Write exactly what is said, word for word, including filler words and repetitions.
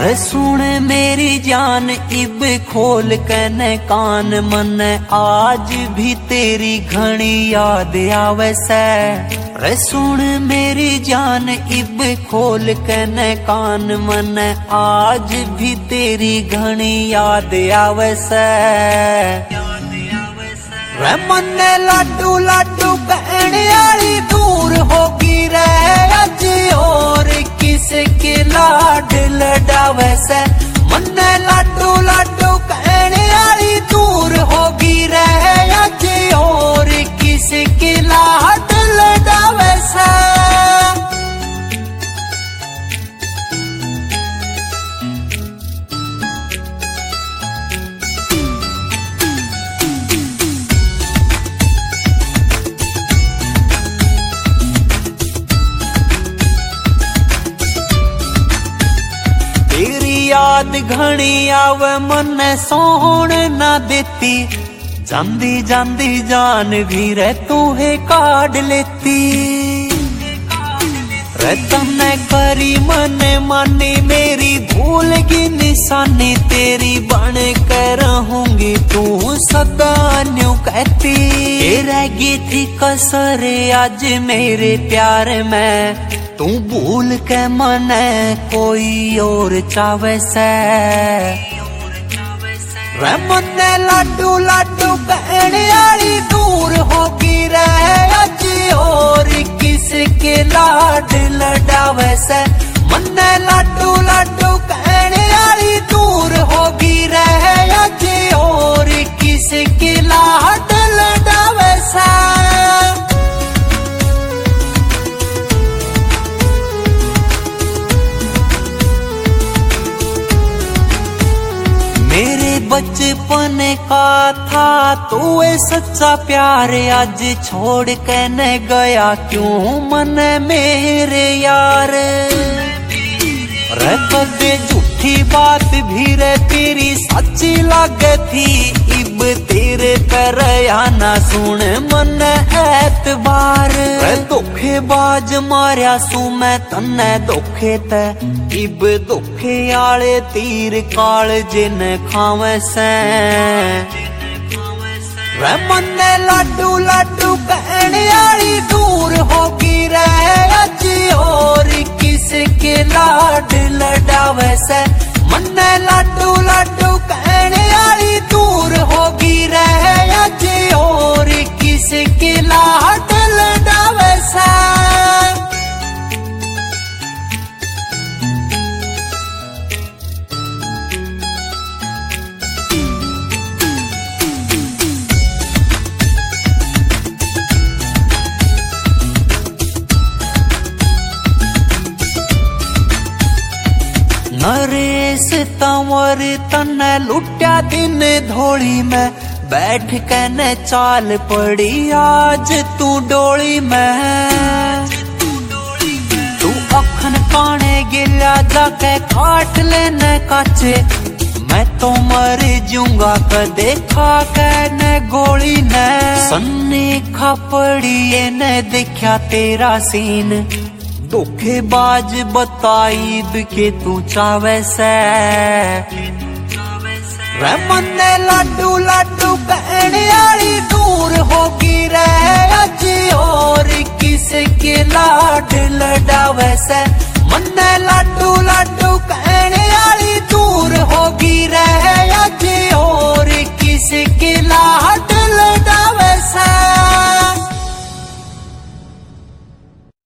रे सुन मेरी जान इब खोल कने कान मन आज भी तेरी घनी याद आवे से। रे सुन मेरी जान इब खोल कने कान मन आज भी तेरी घनी याद आवे से। रे मन लाडू लाडू कहने वाली दूर होगी रे अज और किसके लाड लडावे से। मन लाडू लाडू कहने वाली दूर होगी रे अज और किसके लाड लडावे से। तेरी याद घनी आवे मन सोहण ना देती जांदी जांदी जान भी रे तूहे काढ़ लेती। रे तने करी मन मानी मेरी भूल की निशानी तेरी बन कर रहूंगी तू सदा न्यू कहती। रहेगी थी कसर आज मेरे प्यार में तू भूल के मन कोई और चावे से। रे मन लाडू लाडू कहने वाली दूर होगी रे अज और किसके लाड लडावे से। मन लाडू लाडू कहने वाली दूर होगी रे अज और किसके लाड लडावे से। मेरे बचपन का था तू सच्चा प्यार आज छोड़ के न गया क्यों मन मेरे यार। रे कदे झूठी बात भी रे तेरी सच्ची लगे थी इब तेरे पर आना सुन मन एतबार। रे धोखेबाज मारिया सू मैं तन्ने धोखे ते इब धोखे आले तीर काल जिन खावे से। रे मन लाडू लाडू कहने वाली दूर होगी रे अज और किसके लाड लडावे से। मन लाडू लाडू कहने वाली दूर होगी रे अज और किसके लाड लडावे से। नरेश तंवर तन्ने लुट्या दिन धोली में बैठ के न चाल पड़ी आज तू डोली में। तू अखन काने गिला जाके काट लेने काचे मैं तो मर जूंगा कदे खा के न गोली न। सन्नी खापड़ी ने देखा तेरा सीन धोखेबाज बताई के तू चावे से। रे मन लाडू लाडू कहने वाली दूर होगी रे अज और किसके लाड लडावे से।